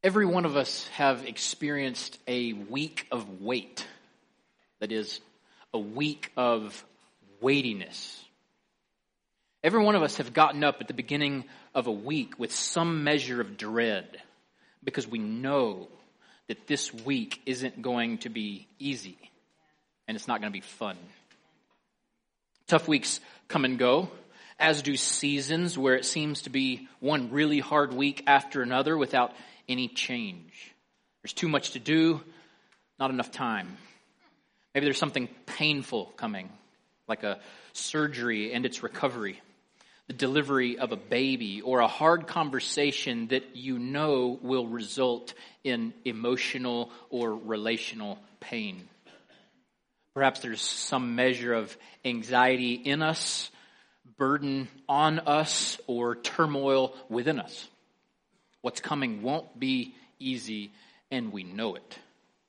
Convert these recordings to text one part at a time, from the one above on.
Every one of us have experienced a week of wait. That is, a week of weightiness. Every one of us have gotten up at the beginning of a week with some measure of dread because we know that this week isn't going to be easy and it's not going to be fun. Tough weeks come and go, as do seasons where it seems to be one really hard week after another without any change. There's too much to do, not enough time. Maybe there's something painful coming, like a surgery and its recovery, the delivery of a baby, or a hard conversation that you know will result in emotional or relational pain. Perhaps there's some measure of anxiety in us, burden on us, or turmoil within us. What's coming won't be easy, and we know it.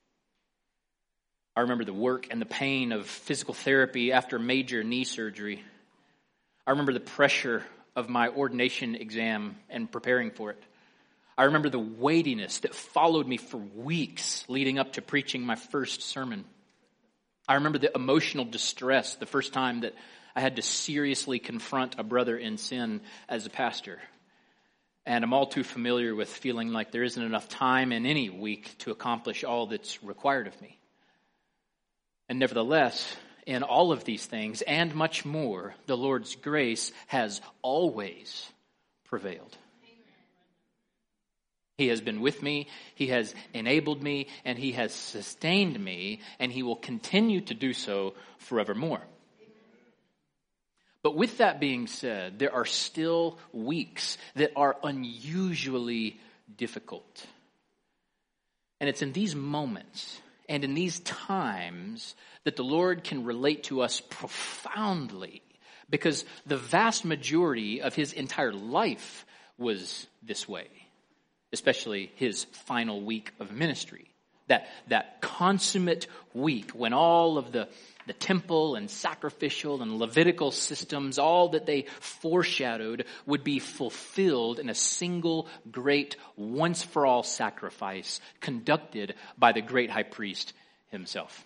I remember the work and the pain of physical therapy after major knee surgery. I remember the pressure of my ordination exam and preparing for it. I remember the weightiness that followed me for weeks leading up to preaching my first sermon. I remember the emotional distress the first time that I had to seriously confront a brother in sin as a pastor. And I'm all too familiar with feeling like there isn't enough time in any week to accomplish all that's required of me. And nevertheless, in all of these things and much more, the Lord's grace has always prevailed. He has been with me, He has enabled me, and He has sustained me, and He will continue to do so forevermore. But with that being said, there are still weeks that are unusually difficult. And it's in these moments and in these times that the Lord can relate to us profoundly, because the vast majority of His entire life was this way, especially His final week of ministry. That consummate week when all of the temple and sacrificial and Levitical systems, all that they foreshadowed, would be fulfilled in a single great once-for-all sacrifice conducted by the great high priest himself.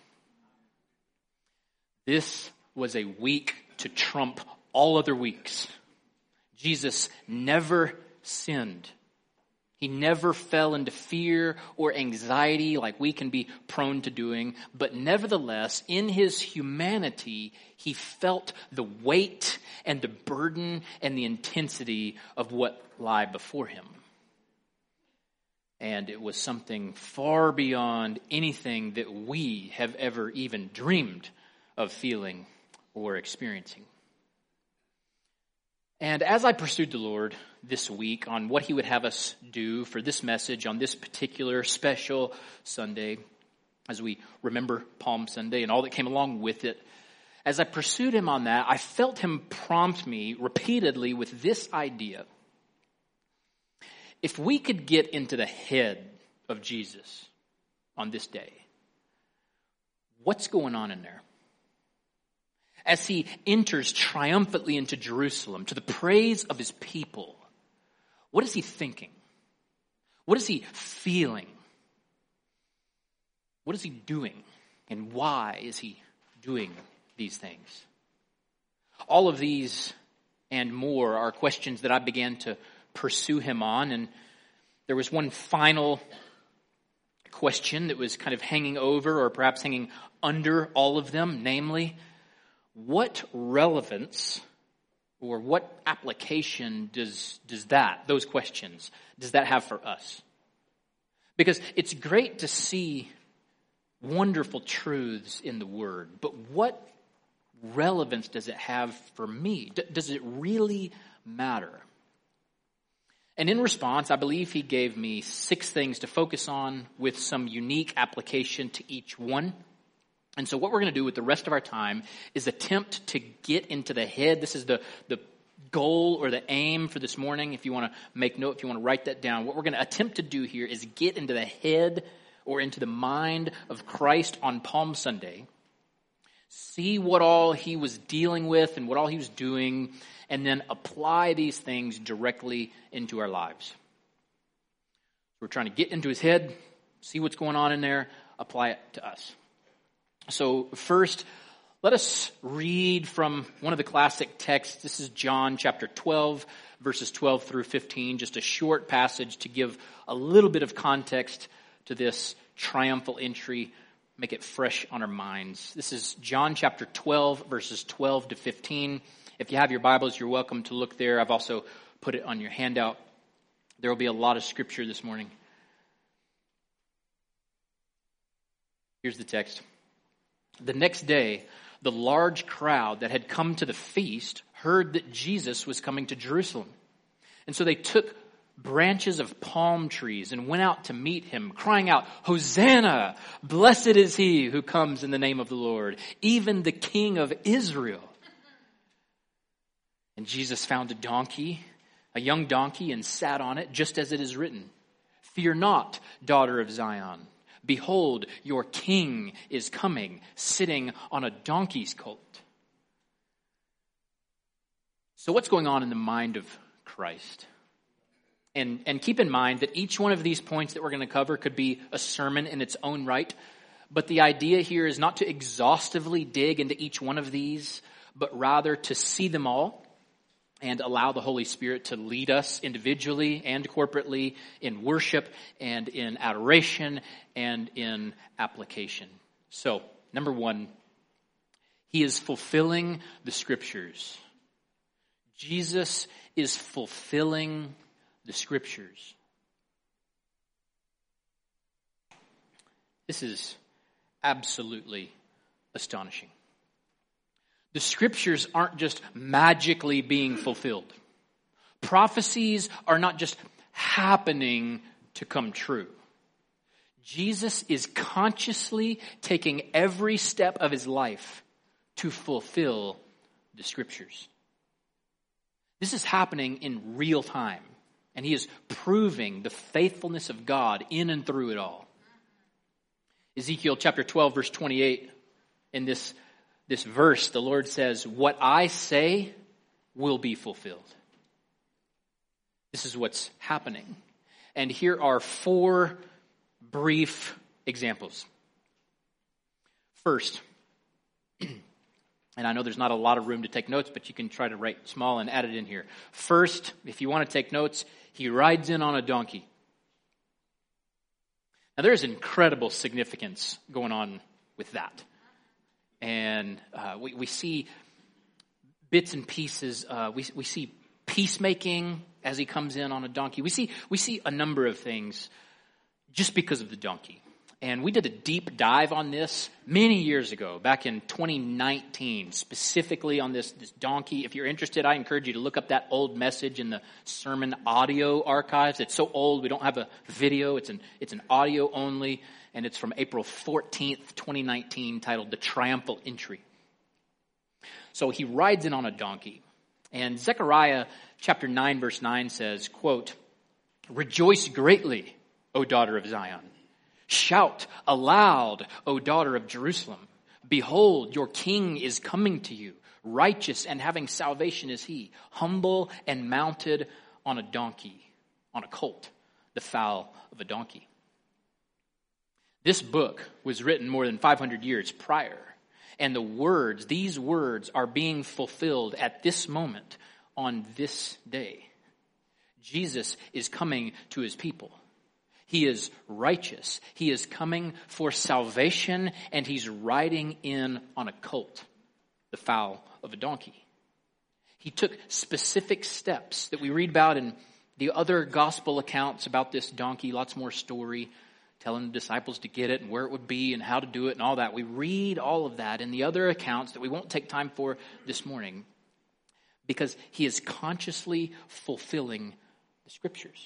This was a week to trump all other weeks. Jesus never sinned. He never fell into fear or anxiety like we can be prone to doing, but nevertheless, in His humanity, He felt the weight and the burden and the intensity of what lie before Him. And it was something far beyond anything that we have ever even dreamed of feeling or experiencing. And as I pursued the Lord this week on what He would have us do for this message on this particular special Sunday, as we remember Palm Sunday and all that came along with it, as I pursued Him on that, I felt Him prompt me repeatedly with this idea. If we could get into the head of Jesus on this day, what's going on in there? As He enters triumphantly into Jerusalem to the praise of His people, what is He thinking? What is He feeling? What is He doing? And why is He doing these things? All of these and more are questions that I began to pursue Him on, and there was one final question that was kind of hanging over or perhaps hanging under all of them, namely, what relevance or what application does those questions, does that have for us? Because it's great to see wonderful truths in the Word, but what relevance does it have for me? Does it really matter? And in response, I believe He gave me 6 things to focus on with some unique application to each one. And so what we're going to do with the rest of our time is attempt to get into the head. This is the goal or the aim for this morning. If you want to make note, if you want to write that down, what we're going to attempt to do here is get into the head or into the mind of Christ on Palm Sunday, see what all He was dealing with and what all He was doing, and then apply these things directly into our lives. We're trying to get into his head, see what's going on in there, apply it to us. So first, let us read from one of the classic texts. This is John chapter 12, verses 12 through 15, just a short passage to give a little bit of context to this triumphal entry, make it fresh on our minds. This is John chapter 12, verses 12 to 15. If you have your Bibles, you're welcome to look there. I've also put it on your handout. There will be a lot of scripture this morning. Here's the text. The next day, the large crowd that had come to the feast heard that Jesus was coming to Jerusalem. And so they took branches of palm trees and went out to meet him, crying out, "Hosanna! Blessed is he who comes in the name of the Lord, even the King of Israel." And Jesus found a young donkey, and sat on it, just as it is written, "Fear not, daughter of Zion. Behold, your king is coming, sitting on a donkey's colt." So what's going on in the mind of Christ? And keep in mind that each one of these points that we're going to cover could be a sermon in its own right. But the idea here is not to exhaustively dig into each one of these, but rather to see them all and allow the Holy Spirit to lead us individually and corporately in worship and in adoration and in application. So, number one, he is fulfilling the scriptures. Jesus is fulfilling the scriptures. This is absolutely astonishing. The scriptures aren't just magically being fulfilled. Prophecies are not just happening to come true. Jesus is consciously taking every step of his life to fulfill the scriptures. This is happening in real time, and he is proving the faithfulness of God in and through it all. Ezekiel chapter 12, verse 28, in this verse, the Lord says, "What I say will be fulfilled." This is what's happening. And here are 4 brief examples. First, and I know there's not a lot of room to take notes, but you can try to write small and add it in here. First, if you want to take notes, he rides in on a donkey. Now, there's incredible significance going on with that. And we see bits and pieces. We see peacemaking as he comes in on a donkey. We see a number of things just because of the donkey. And we did a deep dive on this many years ago, back in 2019, specifically on this donkey. If you're interested, I encourage you to look up that old message in the sermon audio archives. It's so old, we don't have a video. It's an audio only. And it's from April 14th, 2019, titled "The Triumphal Entry." So he rides in on a donkey. And Zechariah chapter 9, verse 9 says, quote, "Rejoice greatly, O daughter of Zion. Shout aloud, O daughter of Jerusalem. Behold, your king is coming to you. Righteous and having salvation is he, humble and mounted on a donkey, on a colt, the foal of a donkey." This book was written more than 500 years prior, and these words are being fulfilled at this moment on this day. Jesus is coming to his people. He is righteous. He is coming for salvation, and he's riding in on a colt, the foal of a donkey. He took specific steps that we read about in the other gospel accounts about this donkey, lots more story, telling the disciples to get it and where it would be and how to do it and all that. We read all of that in the other accounts that we won't take time for this morning, because he is consciously fulfilling the scriptures.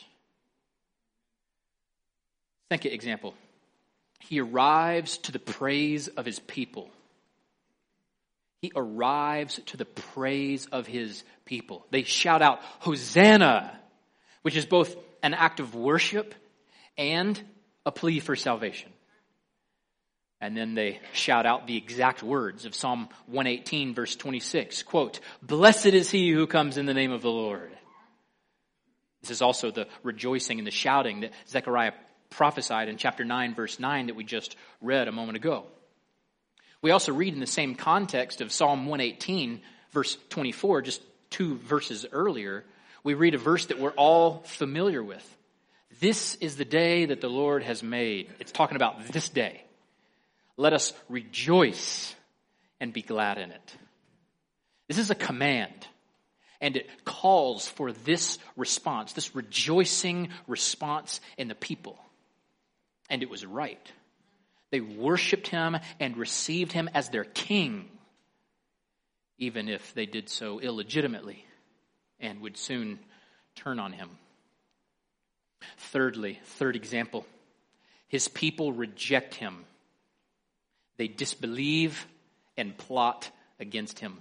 Second example, he arrives to the praise of his people. He arrives to the praise of his people. They shout out, "Hosanna," which is both an act of worship and a plea for salvation. And then they shout out the exact words of Psalm 118, verse 26, quote, "Blessed is he who comes in the name of the Lord." This is also the rejoicing and the shouting that Zechariah prophesied in chapter 9, verse 9 that we just read a moment ago. We also read in the same context of Psalm 118, verse 24, just 2 verses earlier, we read a verse that we're all familiar with. This is the day that the Lord has made. It's talking about this day. Let us rejoice and be glad in it. This is a command, and it calls for this response, this rejoicing response in the people. And it was right. They worshiped him and received him as their king, even if they did so illegitimately and would soon turn on him. Thirdly, third example, his people reject him. They disbelieve and plot against him.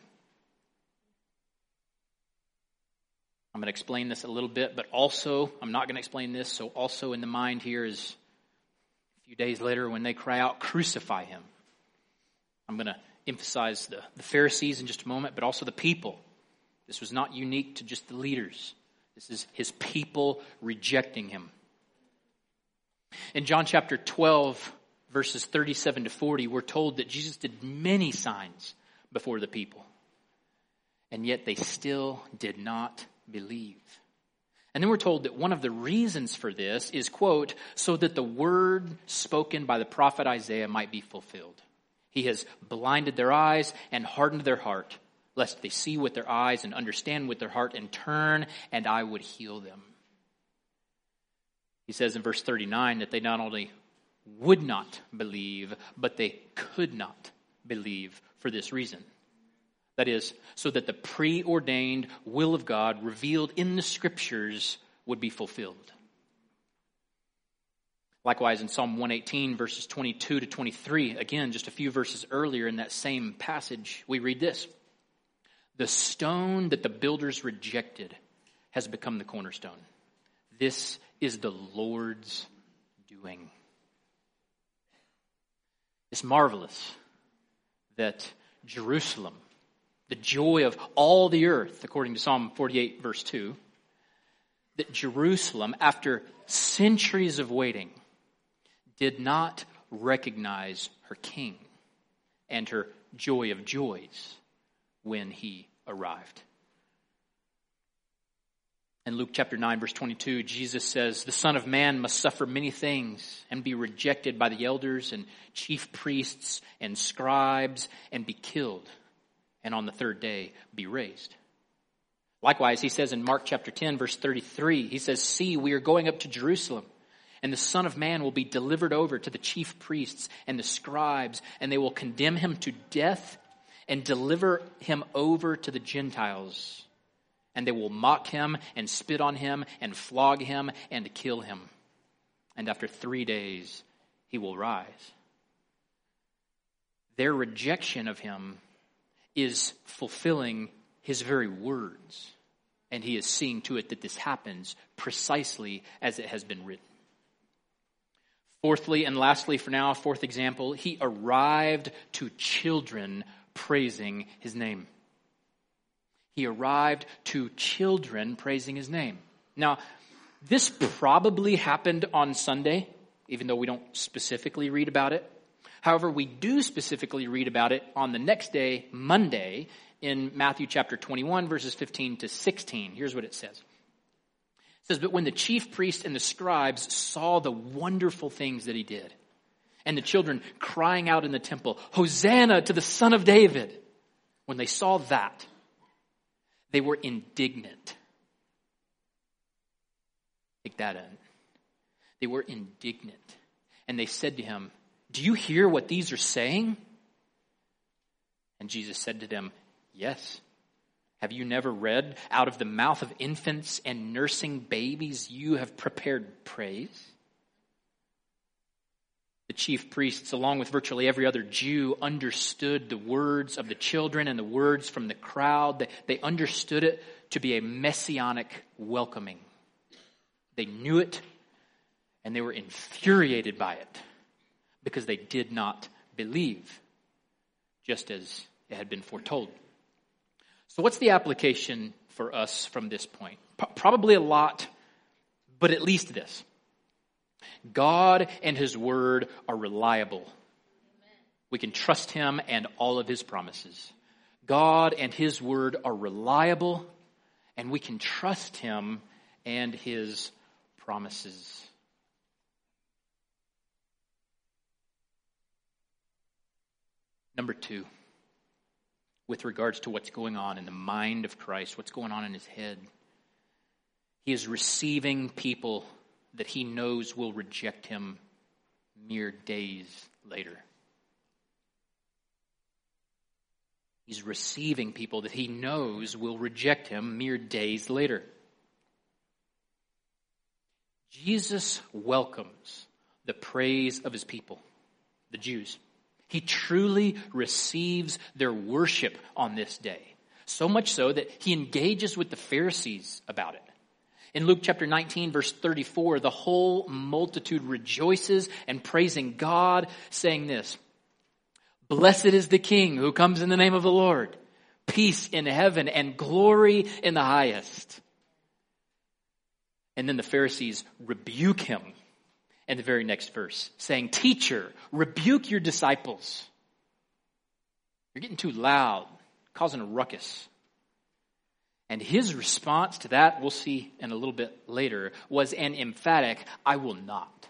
I'm going to explain this a little bit, but also, I'm not going to explain this, so also in the mind here is a few days later when they cry out, crucify him. I'm going to emphasize the Pharisees in just a moment, but also the people. This was not unique to just the leaders. This is his people rejecting him. In John chapter 12, verses 37 to 40, we're told that Jesus did many signs before the people. And yet they still did not believe. And then we're told that one of the reasons for this is, quote, so that the word spoken by the prophet Isaiah might be fulfilled. He has blinded their eyes and hardened their heart, lest they see with their eyes and understand with their heart and turn, and I would heal them. He says in verse 39 that they not only would not believe, but they could not believe for this reason. That is, so that the preordained will of God revealed in the Scriptures would be fulfilled. Likewise, in Psalm 118, verses 22 to 23, again, just a few verses earlier in that same passage, we read this. The stone that the builders rejected has become the cornerstone. This is the Lord's doing. It's marvelous that Jerusalem, the joy of all the earth, according to Psalm 48, verse 2, that Jerusalem, after centuries of waiting, did not recognize her king and her joy of joys when he arrived. In Luke chapter 9, verse 22, Jesus says, the Son of Man must suffer many things and be rejected by the elders and chief priests and scribes and be killed, and on the third day be raised. Likewise, he says in Mark chapter 10, verse 33, he says, see, we are going up to Jerusalem, and the Son of Man will be delivered over to the chief priests and the scribes, and they will condemn him to death and deliver him over to the Gentiles. And they will mock him and spit on him and flog him and kill him. And after 3 days, he will rise. Their rejection of him is fulfilling his very words. And he is seeing to it that this happens precisely as it has been written. Fourthly and lastly for now, fourth example, he arrived to children praising his name. He arrived to children praising his name. Now, this probably happened on Sunday, even though we don't specifically read about it. However, we do specifically read about it on the next day, Monday, in Matthew chapter 21, verses 15 to 16. Here's what it says. It says, but when the chief priests and the scribes saw the wonderful things that he did, and the children crying out in the temple, Hosanna to the Son of David, when they saw that, they were indignant. Take that in. They were indignant. And they said to him, do you hear what these are saying? And Jesus said to them, yes. Have you never read, out of the mouth of infants and nursing babies you have prepared praise? The chief priests, along with virtually every other Jew, understood the words of the children and the words from the crowd. They understood it to be a messianic welcoming. They knew it, and they were infuriated by it because they did not believe, just as it had been foretold. So what's the application for us from this point? Probably a lot But at least this: God and his word are reliable. We can trust him and all of his promises. God and his word are reliable, and we can trust him and his promises. Number 2, with regards to what's going on in the mind of Christ, what's going on in his head. He is receiving people that he knows will reject him mere days later. He's receiving people that he knows will reject him mere days later. Jesus welcomes the praise of his people, the Jews. He truly receives their worship on this day. So much so that he engages with the Pharisees about it. In Luke chapter 19, verse 34, the whole multitude rejoices and praising God, saying this: "Blessed is the King who comes in the name of the Lord. Peace in heaven and glory in the highest." And then the Pharisees rebuke him in the very next verse, saying, "Teacher, rebuke your disciples. You're getting too loud, causing a ruckus." And his response to that, we'll see in a little bit later, was an emphatic, "I will not."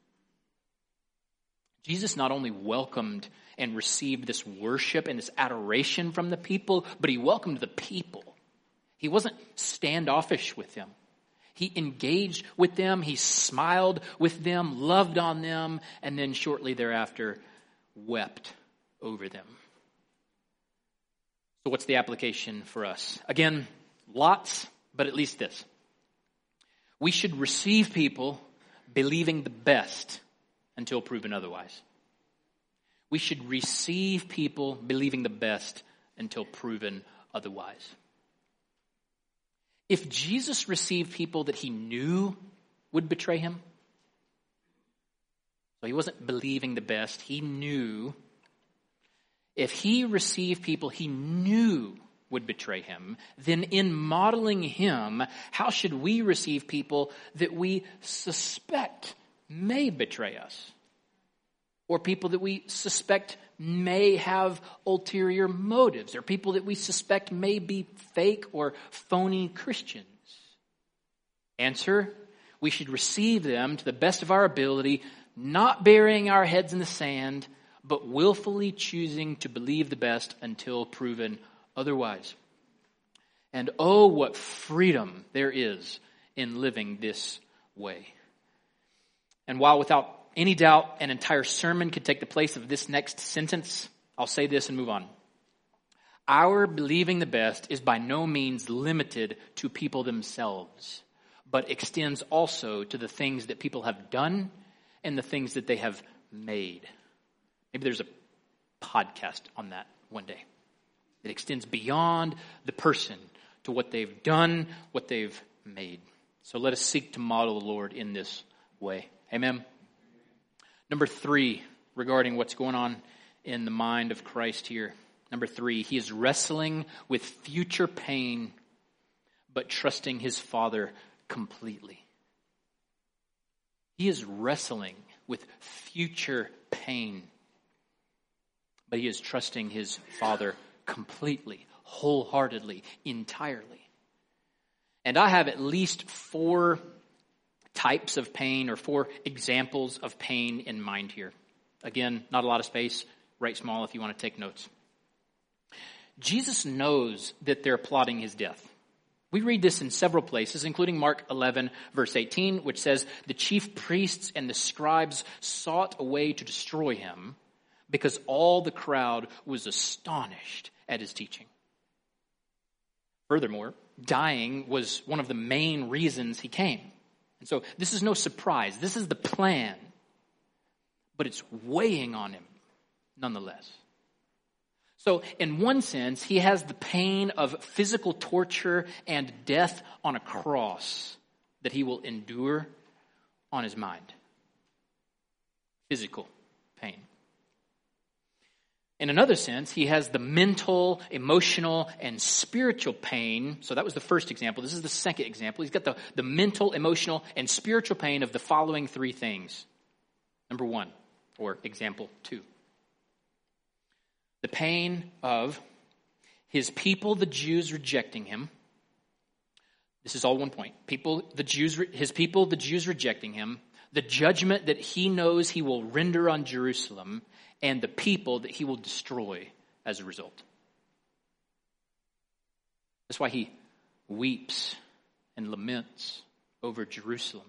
Jesus not only welcomed and received this worship and this adoration from the people, but he welcomed the people. He wasn't standoffish with them. He engaged with them, he smiled with them, loved on them, and then shortly thereafter wept over them. So what's the application for us? Again, lots, but at least this: we should receive people believing the best until proven otherwise. We should receive people believing the best until proven otherwise. If Jesus received people that he knew would betray him, so he wasn't believing the best, he knew. If he received people he knew would betray him, then in modeling him, how should we receive people that we suspect may betray us? Or people that we suspect may have ulterior motives, or people that we suspect may be fake or phony Christians? Answer: we should receive them to the best of our ability, not burying our heads in the sand, but willfully choosing to believe the best until proven otherwise. And oh, what freedom there is in living this way. And while without any doubt an entire sermon could take the place of this next sentence, I'll say this and move on. Our believing the best is by no means limited to people themselves, but extends also to the things that people have done and the things that they have made. Maybe there's a podcast on that one day. It extends beyond the person to what they've done, what they've made. So let us seek to model the Lord in this way. Amen. Number 3, regarding what's going on in the mind of Christ here. Number 3, he is wrestling with future pain, but trusting his Father completely. He is wrestling with future pain, but he is trusting his Father completely, wholeheartedly, entirely. And I have at least 4 types of pain, or 4 examples of pain in mind here. Again, not a lot of space. Write small if you want to take notes. Jesus knows that they're plotting his death. We read this in several places, including Mark 11, verse 18, which says, "The chief priests and the scribes sought a way to destroy him because all the crowd was astonished at his teaching." Furthermore, dying was one of the main reasons he came. And so this is no surprise. This is the plan. But it's weighing on him nonetheless. So in one sense, he has the pain of physical torture and death on a cross that he will endure on his mind. Physical pain. In another sense, he has the mental, emotional, and spiritual pain. So that was the first example. This is the second example. He's got the mental, emotional, and spiritual pain of the following three things. Number one, or example two. The pain of his people, the Jews, rejecting him. This is all one point. His people, the Jews, rejecting him. The judgment that he knows he will render on Jerusalem, and the people that he will destroy as a result. That's why he weeps and laments over Jerusalem.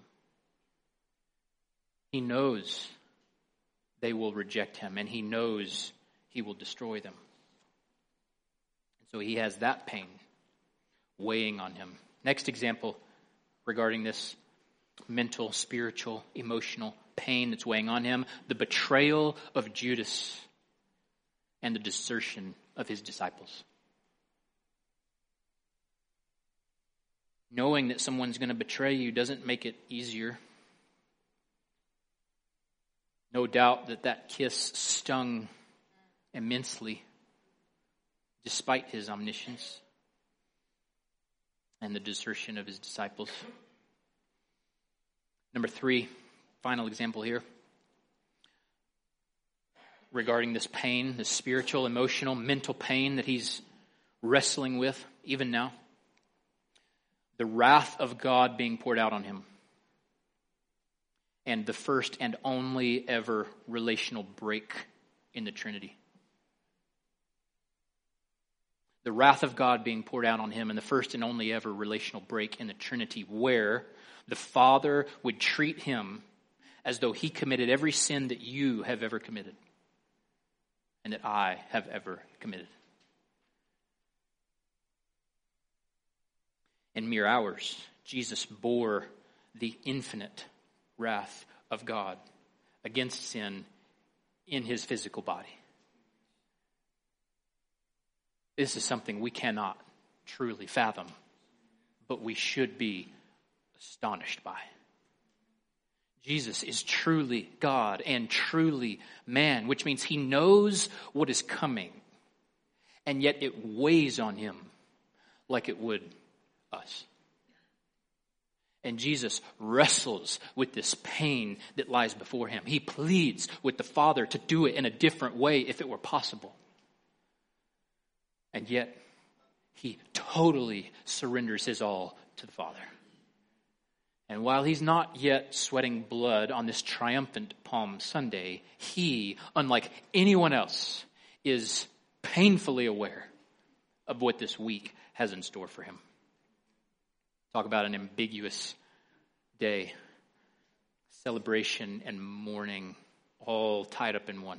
He knows they will reject him, and he knows he will destroy them. And so he has that pain weighing on him. Next example regarding this mental, spiritual, emotional pain that's weighing on him, the betrayal of Judas and the desertion of his disciples. Knowing that someone's going to betray you doesn't make it easier. No doubt that kiss stung immensely despite his omniscience and the desertion of his disciples. Number three, final example here regarding this pain, this spiritual, emotional, mental pain that he's wrestling with even now. The wrath of God being poured out on him. And the first and only ever relational break in the Trinity. The wrath of God being poured out on him, and the first and only ever relational break in the Trinity, where the Father would treat him as though he committed every sin that you have ever committed and that I have ever committed. In mere hours, Jesus bore the infinite wrath of God against sin in his physical body. This is something we cannot truly fathom, but we should be astonished by. Jesus is truly God and truly man, which means he knows what is coming, and yet it weighs on him like it would us. And Jesus wrestles with this pain that lies before him. He pleads with the Father to do it in a different way if it were possible. And yet, he totally surrenders his all to the Father. And while he's not yet sweating blood on this triumphant Palm Sunday, he, unlike anyone else, is painfully aware of what this week has in store for him. Talk about an ambiguous day. Celebration and mourning all tied up in one.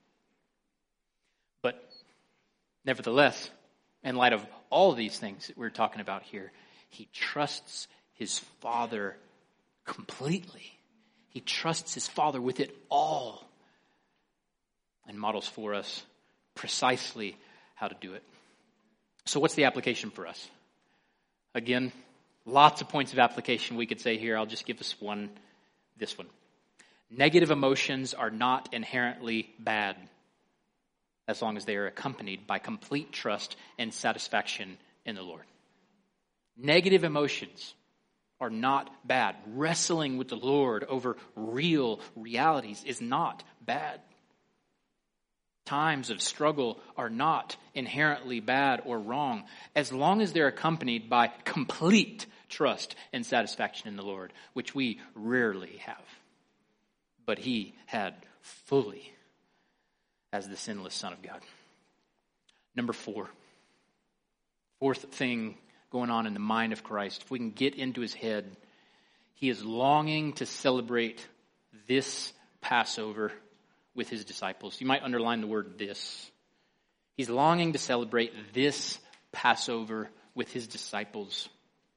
But nevertheless, in light of all of these things that we're talking about here, he trusts his Father completely. He trusts his Father with it all and models for us precisely how to do it. So what's the application for us? Again, lots of points of application we could say here. I'll just give us one, this one. Negative emotions are not inherently bad as long as they are accompanied by complete trust and satisfaction in the Lord. Negative emotions are not bad. Wrestling with the Lord over real realities is not bad. Times of struggle are not inherently bad or wrong as long as they're accompanied by complete trust and satisfaction in the Lord, which we rarely have. But he had fully as the sinless Son of God. Number four. Fourth thing going on in the mind of Christ. If we can get into his head, he is longing to celebrate this Passover with his disciples. You might underline the word this. He's longing to celebrate this Passover with his disciples.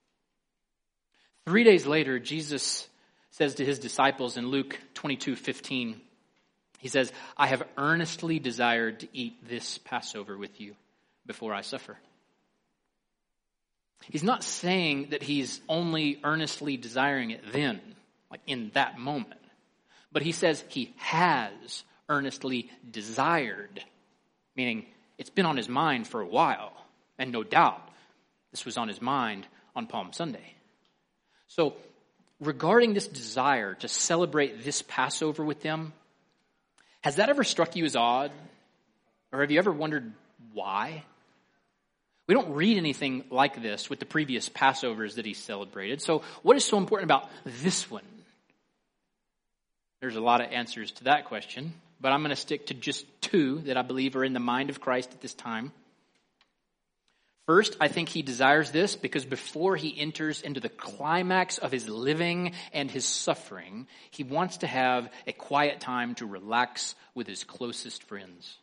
3 days later, Jesus says to his disciples in Luke 22:15, he says, I have earnestly desired to eat this Passover with you before I suffer. He's not saying that he's only earnestly desiring it then, like in that moment. But he says he has earnestly desired, meaning it's been on his mind for a while, and no doubt this was on his mind on Palm Sunday. So, regarding this desire to celebrate this Passover with them, has that ever struck you as odd? Or have you ever wondered why? We don't read anything like this with the previous Passovers that he celebrated. So what is so important about this one? There's a lot of answers to that question, but I'm going to stick to just two that I believe are in the mind of Christ at this time. First, I think he desires this because before he enters into the climax of his living and his suffering, he wants to have a quiet time to relax with his closest friends.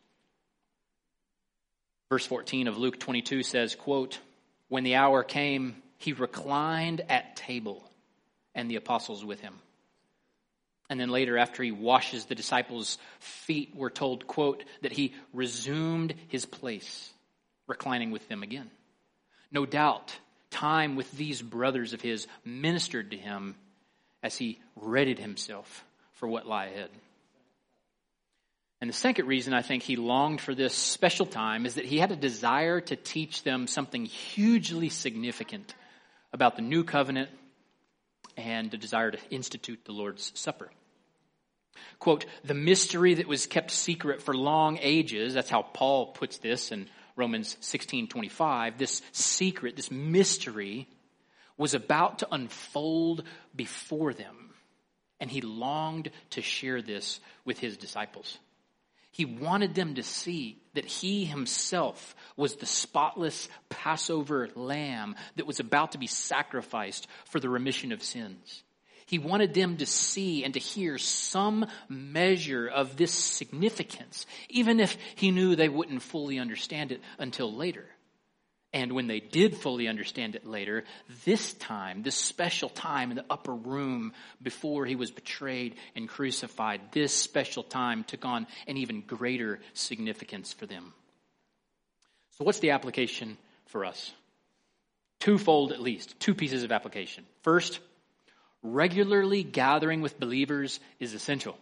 Verse 14 of Luke 22 says, quote, "When the hour came, he reclined at table and the apostles with him." And then later, after he washes the disciples' feet, we're told, quote, that he resumed his place, reclining with them again. No doubt, time with these brothers of his ministered to him as he readied himself for what lay ahead. And the second reason I think he longed for this special time is that he had a desire to teach them something hugely significant about the new covenant and a desire to institute the Lord's Supper. Quote, "The mystery that was kept secret for long ages," that's how Paul puts this in Romans 16:25, this secret, this mystery was about to unfold before them. And he longed to share this with his disciples. He wanted them to see that he himself was the spotless Passover lamb that was about to be sacrificed for the remission of sins. He wanted them to see and to hear some measure of this significance, even if he knew they wouldn't fully understand it until later. And when they did fully understand it later, this time, this special time in the upper room before he was betrayed and crucified, this special time took on an even greater significance for them. So what's the application for us? Twofold at least, two pieces of application. First, regularly gathering with believers is essential.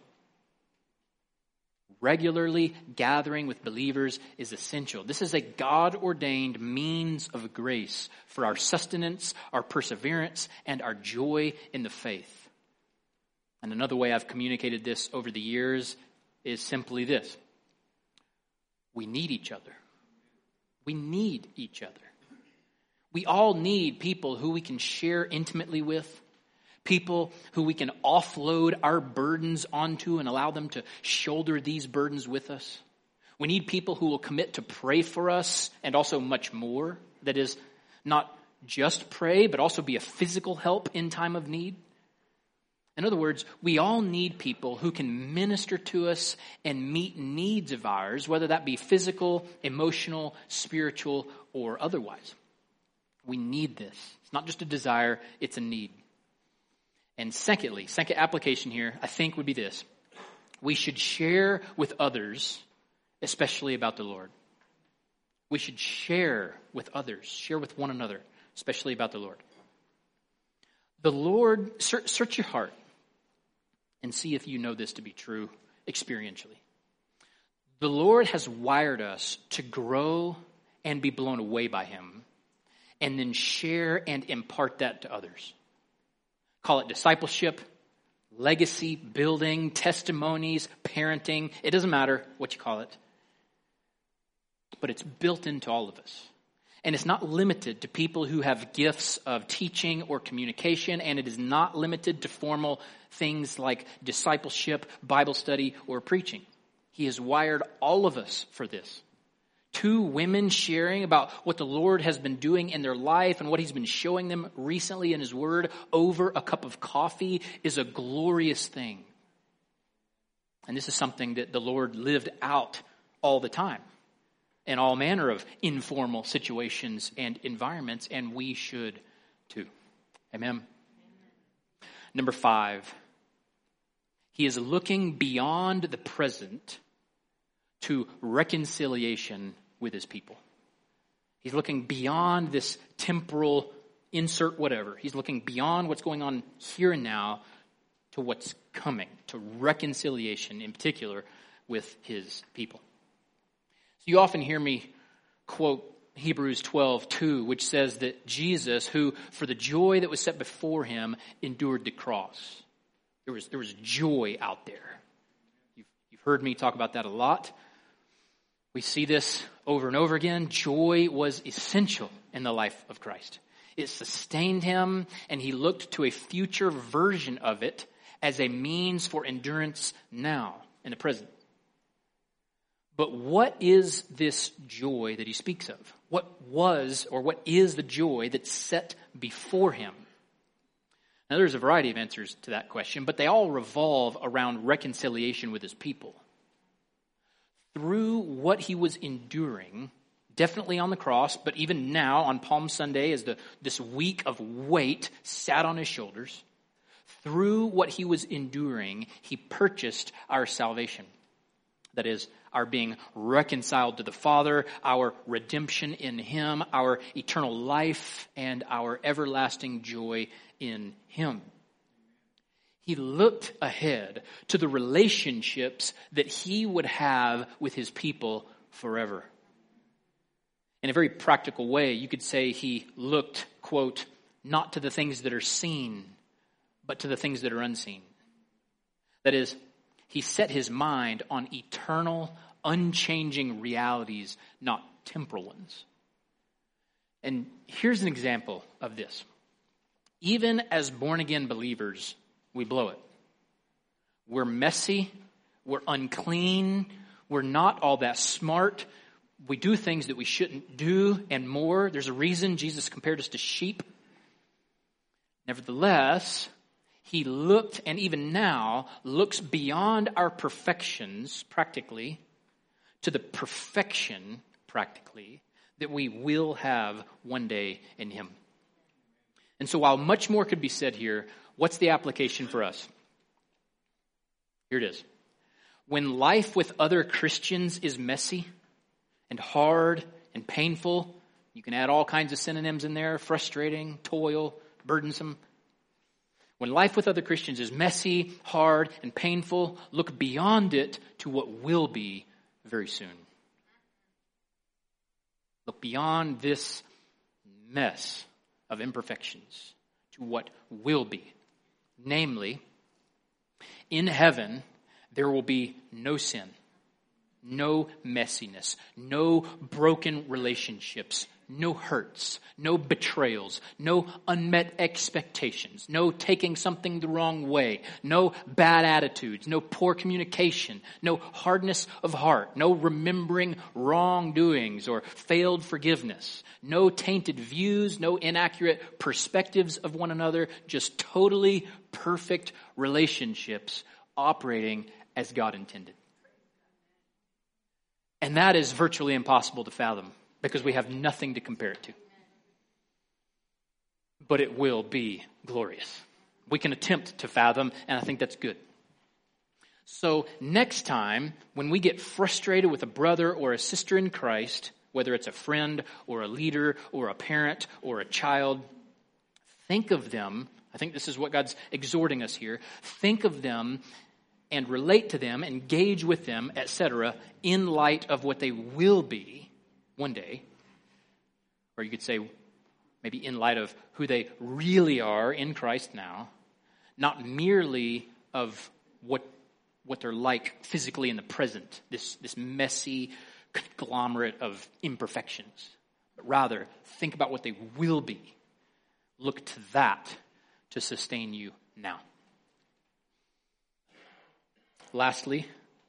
Regularly gathering with believers is essential. This is a God-ordained means of grace for our sustenance, our perseverance, and our joy in the faith. And another way I've communicated this over the years is simply this. We need each other. We need each other. We all need people who we can share intimately with, people who we can offload our burdens onto and allow them to shoulder these burdens with us. We need people who will commit to pray for us and also much more. That is, not just pray, but also be a physical help in time of need. In other words, we all need people who can minister to us and meet needs of ours, whether that be physical, emotional, spiritual, or otherwise. We need this. It's not just a desire, it's a need. And secondly, second application here, I think would be this. We should share with others, especially about the Lord. We should share with others, share with one another, especially about the Lord. The Lord, search your heart and see if you know this to be true experientially. The Lord has wired us to grow and be blown away by him, and then share and impart that to others. Call it discipleship, legacy building, testimonies, parenting. It doesn't matter what you call it. But it's built into all of us. And it's not limited to people who have gifts of teaching or communication, and it is not limited to formal things like discipleship, Bible study, or preaching. He has wired all of us for this. Two women sharing about what the Lord has been doing in their life and what he's been showing them recently in his word over a cup of coffee is a glorious thing. And this is something that the Lord lived out all the time in all manner of informal situations and environments, and we should too. Amen. Number 5, he is looking beyond the present to reconciliation with his people. He's looking beyond this temporal insert whatever. He's looking beyond what's going on here and now to what's coming, to reconciliation in particular with his people. You often hear me quote Hebrews 12:2, which says that Jesus, who for the joy that was set before him, endured the cross. There was joy out there. You've heard me talk about that a lot. We see this over and over again. Joy was essential in the life of Christ. It sustained him, and he looked to a future version of it as a means for endurance now, in the present. But what is this joy that he speaks of? What is the joy that's set before him? Now, there's a variety of answers to that question, but they all revolve around reconciliation with his people. Through what he was enduring, definitely on the cross, but even now on Palm Sunday as this week of weight sat on his shoulders, through what he was enduring, he purchased our salvation. That is, our being reconciled to the Father, our redemption in him, our eternal life, and our everlasting joy in him. He looked ahead to the relationships that he would have with his people forever. In a very practical way, you could say he looked, quote, not to the things that are seen, but to the things that are unseen. That is, he set his mind on eternal, unchanging realities, not temporal ones. And here's an example of this. Even as born-again believers, we blow it. We're messy. We're unclean. We're not all that smart. We do things that we shouldn't do and more. There's a reason Jesus compared us to sheep. Nevertheless, he looked, and even now, looks beyond our perfections, practically, to the perfection, practically, that we will have one day in him. And so while much more could be said here, what's the application for us? Here it is. When life with other Christians is messy and hard and painful, you can add all kinds of synonyms in there: frustrating, toil, burdensome. When life with other Christians is messy, hard, and painful, look beyond it to what will be very soon. Look beyond this mess of imperfections to what will be. Namely, in heaven, there will be no sin, no messiness, no broken relationships, no hurts, no betrayals, no unmet expectations, no taking something the wrong way, no bad attitudes, no poor communication, no hardness of heart, no remembering wrongdoings or failed forgiveness, no tainted views, no inaccurate perspectives of one another, just totally perfect relationships operating as God intended. And that is virtually impossible to fathom, because we have nothing to compare it to. But it will be glorious. We can attempt to fathom, and I think that's good. So next time, when we get frustrated with a brother or a sister in Christ, whether it's a friend or a leader or a parent or a child, think of them. I think this is what God's exhorting us here. Think of them and relate to them, engage with them, etc., in light of what they will be one day. Or you could say maybe in light of who they really are in Christ now, not merely of what they're like physically in the present, this messy conglomerate of imperfections, but rather think about what they will be. Look to that to sustain you now. Lastly,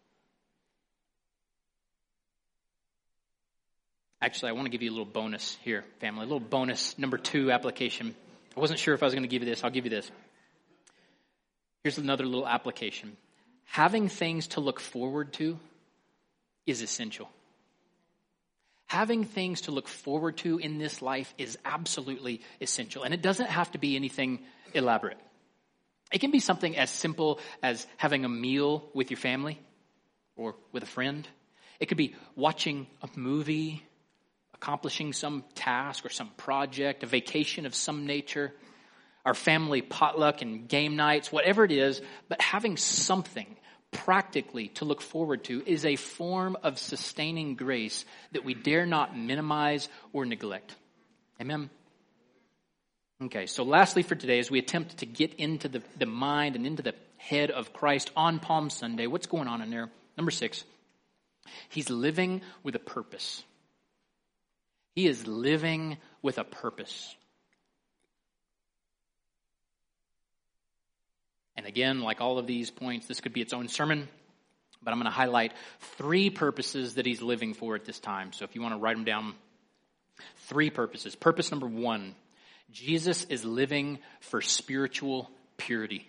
actually, I want to give you a little bonus here, family. A little bonus, number 2 application. I wasn't sure if I was going to give you this. I'll give you this. Here's another little application. Having things to look forward to is essential. Having things to look forward to in this life is absolutely essential. And it doesn't have to be anything elaborate. It can be something as simple as having a meal with your family or with a friend. It could be watching a movie, accomplishing some task or some project, a vacation of some nature, our family potluck and game nights, whatever it is, but having something practically to look forward to is a form of sustaining grace that we dare not minimize or neglect. Amen? Okay, so lastly for today, as we attempt to get into the mind and into the head of Christ on Palm Sunday, what's going on in there? Number 6, he's living with a purpose. He is living with a purpose. And again, like all of these points, this could be its own sermon, but I'm going to highlight 3 purposes that he's living for at this time. So if you want to write them down, 3 purposes. Purpose number 1, Jesus is living for spiritual purity.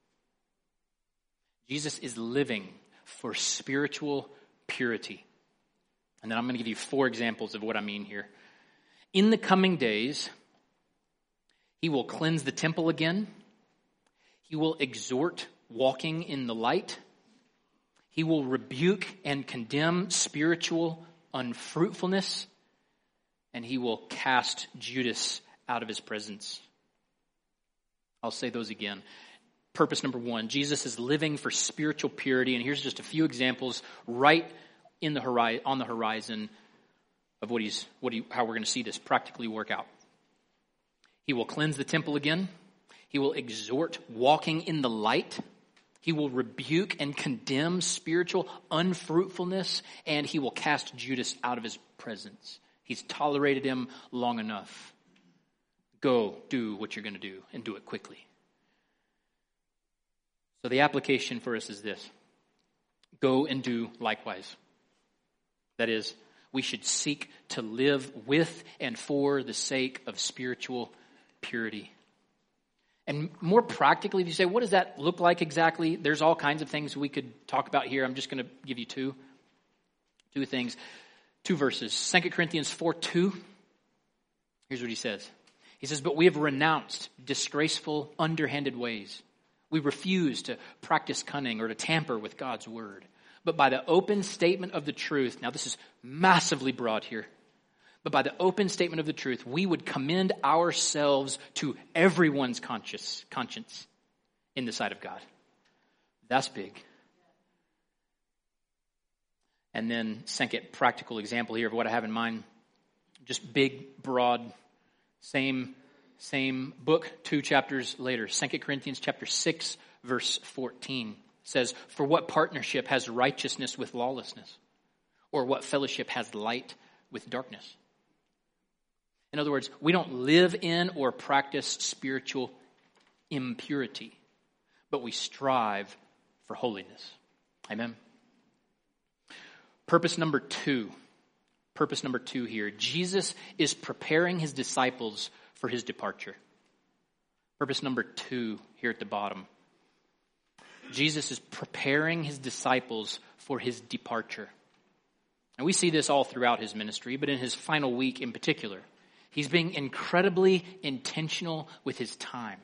Jesus is living for spiritual purity. And then I'm going to give you 4 examples of what I mean here. In the coming days, he will cleanse the temple again. He will exhort walking in the light. He will rebuke and condemn spiritual unfruitfulness. And he will cast Judas out of his presence. I'll say those again. Purpose number 1, Jesus is living for spiritual purity. And here's just a few examples right on the horizon of how we're going to see this practically work out. He will cleanse the temple again. He will exhort walking in the light. He will rebuke and condemn spiritual unfruitfulness, and he will cast Judas out of his presence. He's tolerated him long enough. Go do what you're going to do, and do it quickly. So the application for us is this. Go and do likewise. That is, we should seek to live with and for the sake of spiritual purity. And more practically, if you say, what does that look like exactly? There's all kinds of things we could talk about here. I'm just going to give you two things, 2 verses. 2 Corinthians 4:2. Here's what he says. He says, but we have renounced disgraceful, underhanded ways. We refuse to practice cunning or to tamper with God's word. But by the open statement of the truth, now this is massively broad here, but by the open statement of the truth, we would commend ourselves to everyone's conscience in the sight of God. That's big. And then second practical example here of what I have in mind. Just big, broad, same book, 2 chapters later. 2 Corinthians chapter 6, verse 14 says, for what partnership has righteousness with lawlessness? Or what fellowship has light with darkness? In other words, we don't live in or practice spiritual impurity, but we strive for holiness. Amen. Purpose number 2 here. Jesus is preparing his disciples for his departure. Purpose number 2 here at the bottom. Jesus is preparing his disciples for his departure. And we see this all throughout his ministry, but in his final week in particular, he's being incredibly intentional with his time.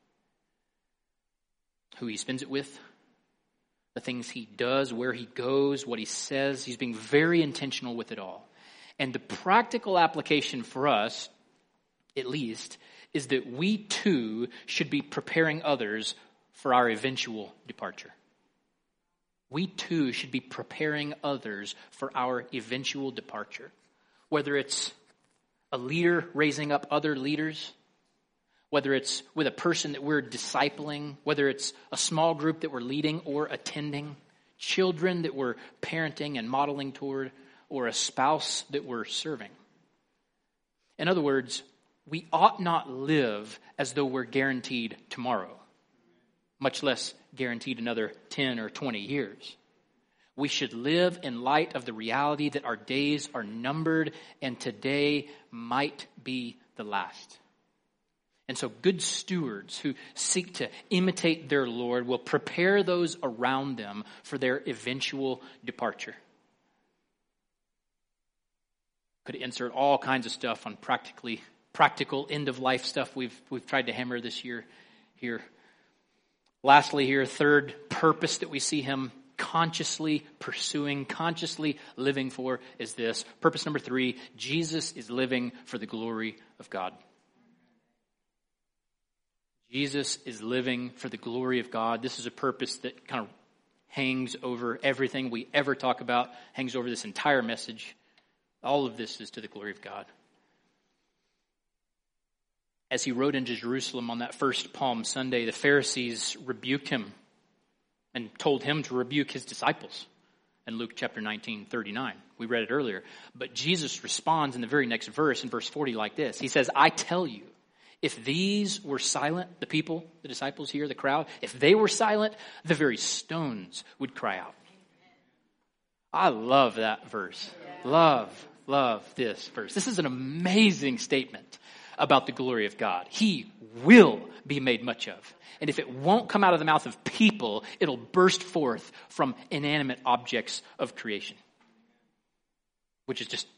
Who he spends it with, the things he does, where he goes, what he says. He's being very intentional with it all. And the practical application for us, at least, is that we too should be preparing others for our eventual departure. We too should be preparing others for our eventual departure. Whether it's a leader raising up other leaders, whether it's with a person that we're discipling, whether it's a small group that we're leading or attending, children that we're parenting and modeling toward, or a spouse that we're serving. In other words, we ought not live as though we're guaranteed tomorrow, much less guaranteed another 10 or 20 years. We should live in light of the reality that our days are numbered and today might be the last. And so good stewards who seek to imitate their Lord will prepare those around them for their eventual departure. Could insert all kinds of stuff on practical end-of-life stuff we've tried to hammer this year here. Lastly here, third purpose that we see him consciously pursuing, consciously living for is this. Purpose number 3, Jesus is living for the glory of God. Jesus is living for the glory of God. This is a purpose that kind of hangs over everything we ever talk about, hangs over this entire message. All of this is to the glory of God. As he rode into Jerusalem on that first Palm Sunday, the Pharisees rebuked him and told him to rebuke his disciples in Luke chapter 19:39. We read it earlier. But Jesus responds in the very next verse, in verse 40, like this. He says, I tell you, if these were silent, the people, the disciples here, the crowd, if they were silent, the very stones would cry out. I love that verse. Love this verse. This is an amazing statement about the glory of God. He will be made much of. And if it won't come out of the mouth of people, it'll burst forth from inanimate objects of creation. Which is just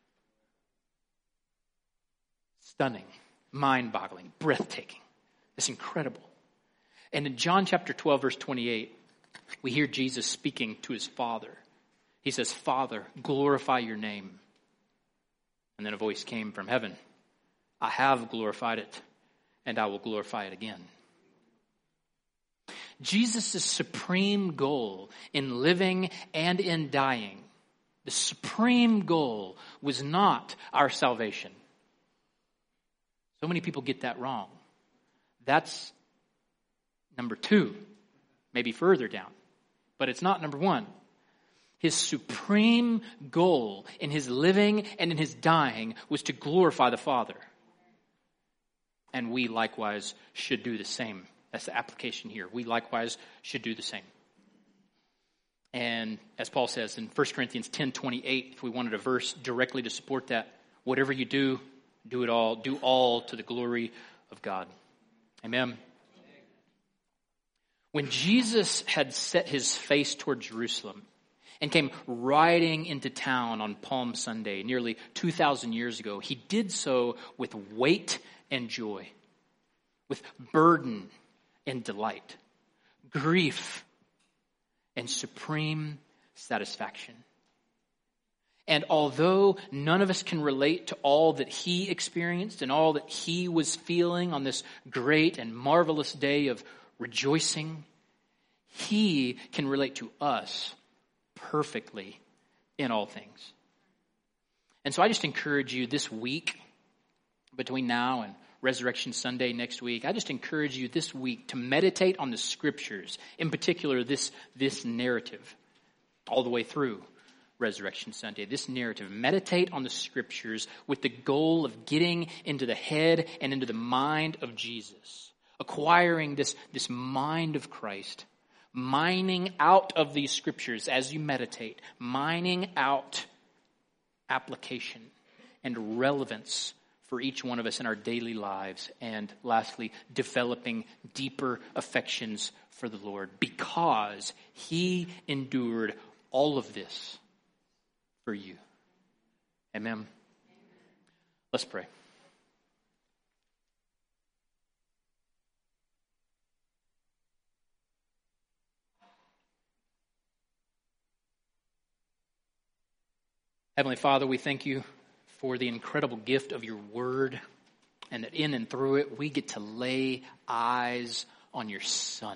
stunning, mind-boggling, breathtaking. It's incredible. And in John chapter 12, verse 28, we hear Jesus speaking to his Father. He says, Father, glorify your name. And then a voice came from heaven. I have glorified it, and I will glorify it again. Jesus' supreme goal in living and in dying, the supreme goal was not our salvation. So many people get that wrong. That's number 2, maybe further down. But it's not number 1. His supreme goal in his living and in his dying was to glorify the Father. And we likewise should do the same. That's the application here. We likewise should do the same. And as Paul says in 1 Corinthians 10:28, if we wanted a verse directly to support that, whatever you do, do it all. Do all to the glory of God. Amen. When Jesus had set his face toward Jerusalem and came riding into town on Palm Sunday nearly 2,000 years ago, he did so with weight and joy, with burden and delight, grief and supreme satisfaction. And although none of us can relate to all that he experienced and all that he was feeling on this great and marvelous day of rejoicing, he can relate to us perfectly in all things. And so I just encourage you this week, between now and Resurrection Sunday next week, I just encourage you this week to meditate on the Scriptures, in particular this narrative, all the way through Resurrection Sunday. This narrative, meditate on the Scriptures with the goal of getting into the head and into the mind of Jesus, acquiring this mind of Christ, mining out of these Scriptures as you meditate, mining out application and relevance for each one of us in our daily lives. And lastly, developing deeper affections for the Lord because he endured all of this for you. Amen. Let's pray. Heavenly Father, we thank you for the incredible gift of your word, and that in and through it we get to lay eyes on your Son.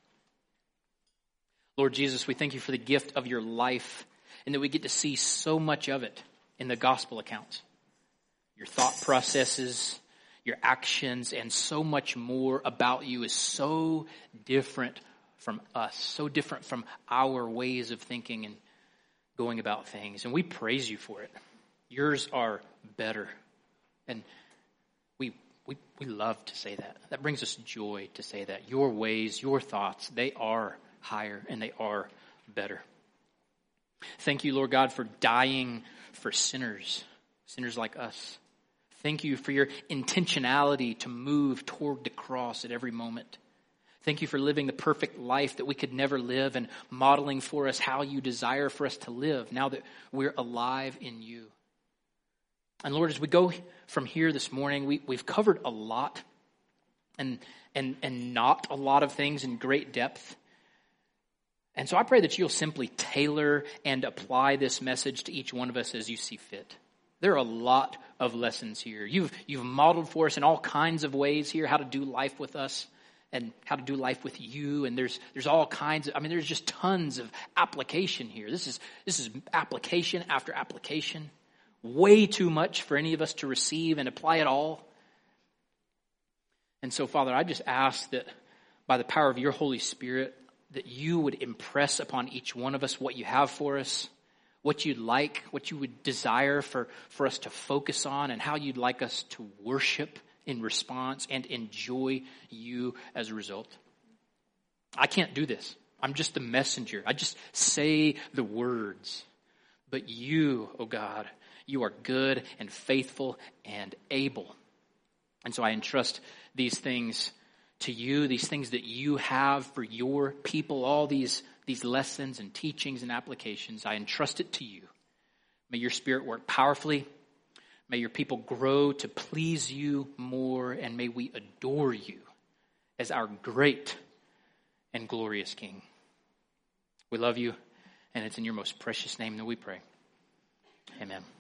Lord Jesus, we thank you for the gift of your life, and that we get to see so much of it in the gospel accounts. Your thought processes, your actions, and so much more about you is so different from us, so different from our ways of thinking and going about things. And we praise you for it. Yours are better. And we love to say that. That brings us joy to say that. Your ways, your thoughts, they are higher and they are better. Thank you, Lord God, for dying for sinners like us. Thank you for your intentionality to move toward the cross at every moment. Thank you for living the perfect life that we could never live and modeling for us how you desire for us to live now that we're alive in you. And Lord, as we go from here this morning, we've covered a lot and not a lot of things in great depth. And so I pray that you'll simply tailor and apply this message to each one of us as you see fit. There are a lot of lessons here. You've modeled for us in all kinds of ways here how to do life with us, and how to do life with you. And there's all kinds of, there's just tons of application here. This is application after application. Way too much for any of us to receive and apply it all. And so, Father, I just ask that by the power of your Holy Spirit, that you would impress upon each one of us what you have for us, what you'd like, what you would desire for us to focus on, and how you'd like us to worship in response and enjoy you as a result. I can't do this. I'm just the messenger. I just say the words. But you, oh God, you are good and faithful and able. And so I entrust these things to you, these things that you have for your people, all these lessons and teachings and applications. I entrust it to you. May your Spirit work powerfully. May your people grow to please you more, and may we adore you as our great and glorious King. We love you, and it's in your most precious name that we pray. Amen.